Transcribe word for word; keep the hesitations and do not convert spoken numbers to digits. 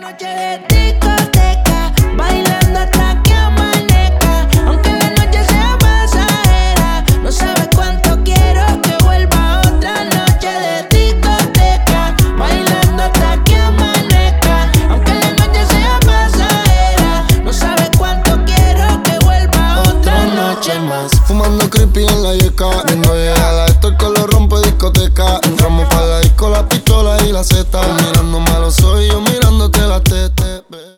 noche de discoteca, bailando hasta que amanezca. Aunque la noche sea pasajera, no sabes cuánto quiero que vuelva otra noche de discoteca, bailando hasta que amanezca. Aunque la noche sea pasajera, no sabes cuánto quiero que vuelva otra noche más. Fumando creepy en la yeca, viendo llegar a esto que lo rompe discoteca. Entramos pa' la disco, la pistola y la zeta. Mirándome a los ojos y yo me